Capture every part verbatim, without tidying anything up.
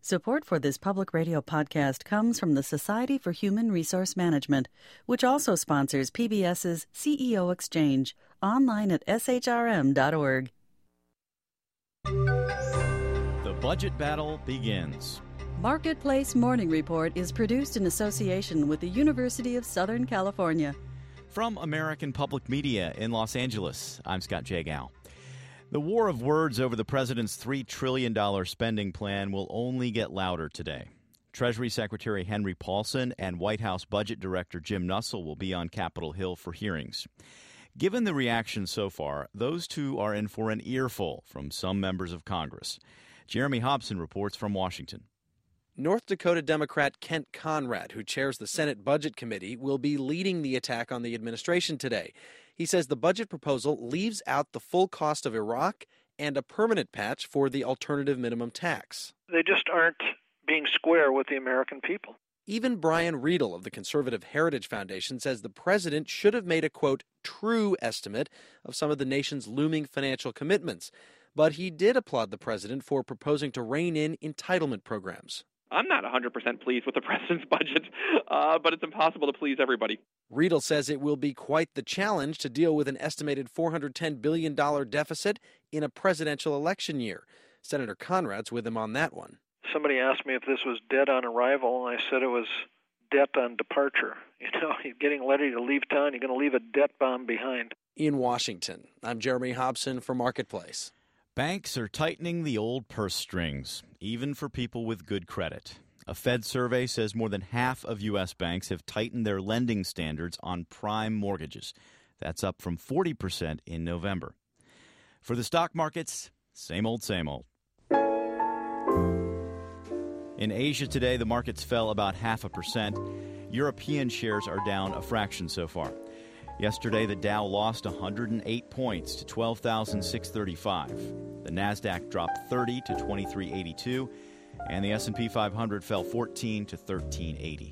Support for this public radio podcast comes from the Society for Human Resource Management, which also sponsors PBS's C E O Exchange, online at s h r m dot org. The budget battle begins. Marketplace Morning Report is produced in association with the University of Southern California. From American Public Media in Los Angeles, I'm Scott Jagow. The war of words over the president's three trillion dollars spending plan will only get louder today. Treasury Secretary Henry Paulson and White House Budget Director Jim Nussle will be on Capitol Hill for hearings. Given the reaction so far, those two are in for an earful from some members of Congress. Jeremy Hobson reports from Washington. North Dakota Democrat Kent Conrad, who chairs the Senate Budget Committee, will be leading the attack on the administration today. He says the budget proposal leaves out the full cost of Iraq and a permanent patch for the alternative minimum tax. They just aren't being square with the American people. Even Brian Riedel of the Conservative Heritage Foundation says the president should have made a, quote, true estimate of some of the nation's looming financial commitments. But he did applaud the president for proposing to rein in entitlement programs. I'm not one hundred percent pleased with the president's budget, uh, but it's impossible to please everybody. Riedel says it will be quite the challenge to deal with an estimated four hundred ten billion dollars deficit in a presidential election year. Senator Conrad's with him on that one. Somebody asked me if this was debt on arrival, and I said it was debt on departure. You know, you're getting ready to leave town, you're going to leave a debt bomb behind. In Washington, I'm Jeremy Hobson for Marketplace. Banks are tightening the old purse strings, even for people with good credit. A Fed survey says more than half of U S banks have tightened their lending standards on prime mortgages. That's up from forty percent in November. For the stock markets, same old, same old. In Asia today, the markets fell about half a percent. European shares are down a fraction so far. Yesterday, the Dow lost one hundred eight points to twelve thousand six hundred thirty-five. The Nasdaq dropped thirty to twenty-three eighty-two, and the S and P five hundred fell fourteen to thirteen eighty.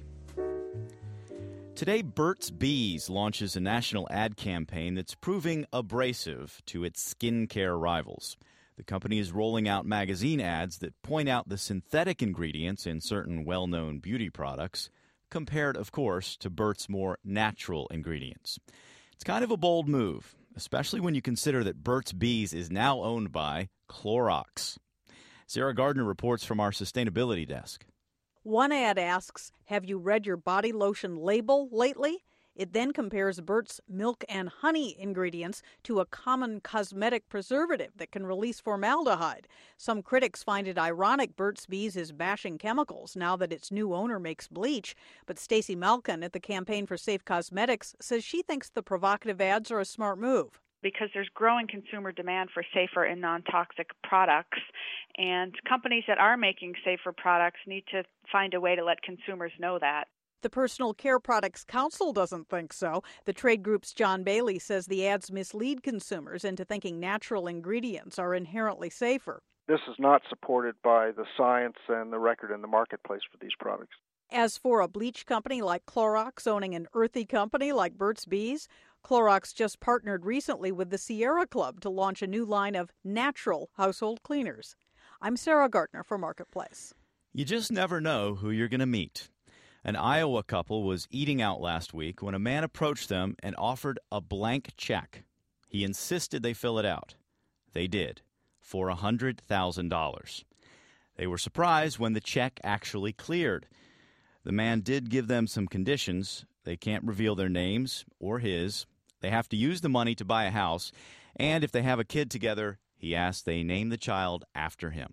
Today, Burt's Bees launches a national ad campaign that's proving abrasive to its skincare rivals. The company is rolling out magazine ads that point out the synthetic ingredients in certain well-known beauty products, compared, of course, to Burt's more natural ingredients. It's kind of a bold move, especially when you consider that Burt's Bees is now owned by Clorox. Sarah Gardner reports from our sustainability desk. One ad asks, have you read your body lotion label lately? It then compares Burt's milk and honey ingredients to a common cosmetic preservative that can release formaldehyde. Some critics find it ironic Burt's Bees is bashing chemicals now that its new owner makes bleach. But Stacey Malkin at the Campaign for Safe Cosmetics says she thinks the provocative ads are a smart move. Because there's growing consumer demand for safer and non-toxic products, and companies that are making safer products need to find a way to let consumers know that. The Personal Care Products Council doesn't think so. The trade group's John Bailey says the ads mislead consumers into thinking natural ingredients are inherently safer. This is not supported by the science and the record in the marketplace for these products. As for a bleach company like Clorox owning an earthy company like Burt's Bees, Clorox just partnered recently with the Sierra Club to launch a new line of natural household cleaners. I'm Sarah Gardner for Marketplace. You just never know who you're going to meet. An Iowa couple was eating out last week when a man approached them and offered a blank check. He insisted they fill it out. They did, for one hundred thousand dollars. They were surprised when the check actually cleared. The man did give them some conditions. They can't reveal their names or his. They have to use the money to buy a house. And if they have a kid together, he asked they name the child after him.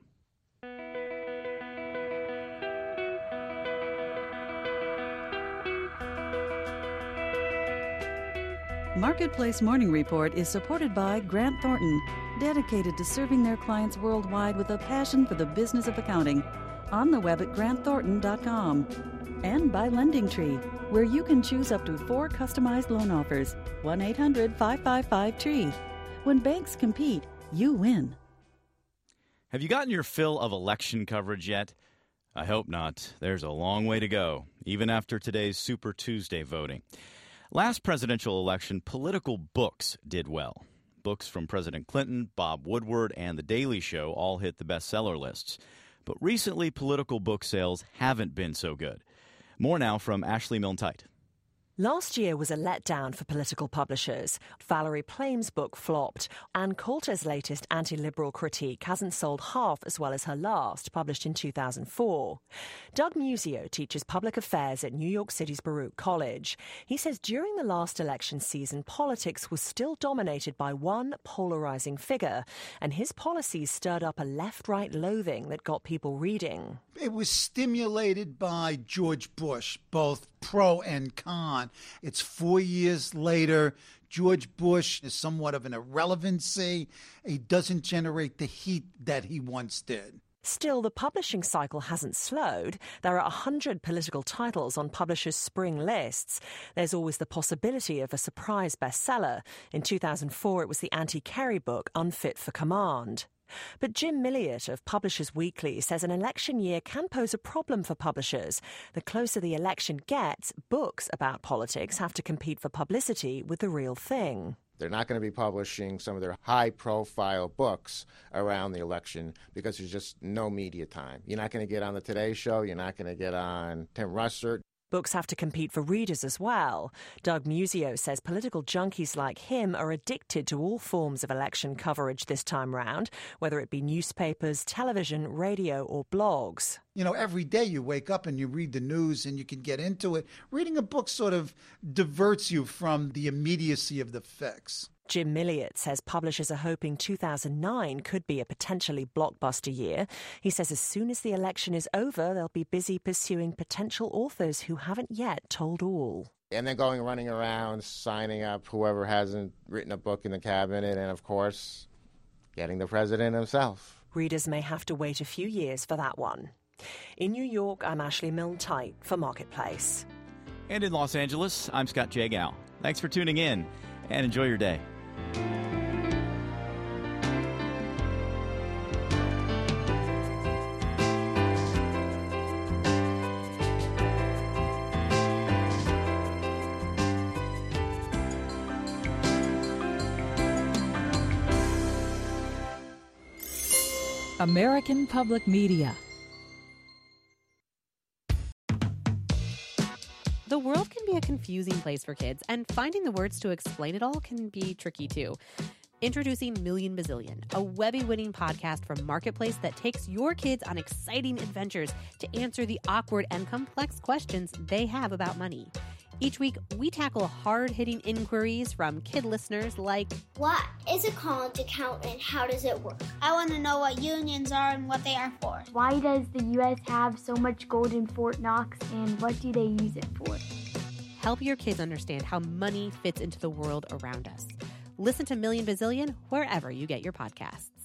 Marketplace Morning Report is supported by Grant Thornton, dedicated to serving their clients worldwide with a passion for the business of accounting. On the web at grant thornton dot com. And by Lending Tree, where you can choose up to four customized loan offers. one eight hundred five five five T R E E. When banks compete, you win. Have you gotten your fill of election coverage yet? I hope not. There's a long way to go, even after today's Super Tuesday voting. Last presidential election, political books did well. Books from President Clinton, Bob Woodward, and The Daily Show all hit the bestseller lists. But recently, political book sales haven't been so good. More now from Ashley Milne-Tite. Last year was a letdown for political publishers. Valerie Plame's book flopped. Ann Coulter's latest anti-liberal critique hasn't sold half as well as her last, published in two thousand four. Doug Musio teaches public affairs at New York City's Baruch College. He says during the last election season, politics was still dominated by one polarizing figure, and his policies stirred up a left-right loathing that got people reading. It was stimulated by George Bush, both pro and con. It's four years later. George Bush is somewhat of an irrelevancy. He doesn't generate the heat that he once did. Still, the publishing cycle hasn't slowed. There are one hundred political titles on publishers' spring lists. There's always the possibility of a surprise bestseller. In two thousand four, it was the anti-Kerry book, Unfit for Command. But Jim Milliot of Publishers Weekly says an election year can pose a problem for publishers. The closer the election gets, books about politics have to compete for publicity with the real thing. They're not going to be publishing some of their high-profile books around the election because there's just no media time. You're not going to get on the Today Show. You're not going to get on Tim Russert. Books have to compete for readers as well. Doug Musio says political junkies like him are addicted to all forms of election coverage this time round, whether it be newspapers, television, radio or blogs. You know, every day you wake up and you read the news and you can get into it. Reading a book sort of diverts you from the immediacy of the fix. Jim Milliot says publishers are hoping two thousand nine could be a potentially blockbuster year. He says as soon as the election is over, they'll be busy pursuing potential authors who haven't yet told all. And then going running around, signing up whoever hasn't written a book in the cabinet, and of course, getting the president himself. Readers may have to wait a few years for that one. In New York, I'm Ashley Milne-Tite for Marketplace. And in Los Angeles, I'm Scott Jagow. Thanks for tuning in and enjoy your day. American Public Media. The world can be a confusing place for kids, and finding the words to explain it all can be tricky too. Introducing Million Bazillion, a Webby-winning podcast from Marketplace that takes your kids on exciting adventures to answer the awkward and complex questions they have about money. Each week, we tackle hard-hitting inquiries from kid listeners like, what is a college account and how does it work? I want to know what unions are and what they are for. Why does the U S have so much gold in Fort Knox and what do they use it for? Help your kids understand how money fits into the world around us. Listen to Million Bazillion wherever you get your podcasts.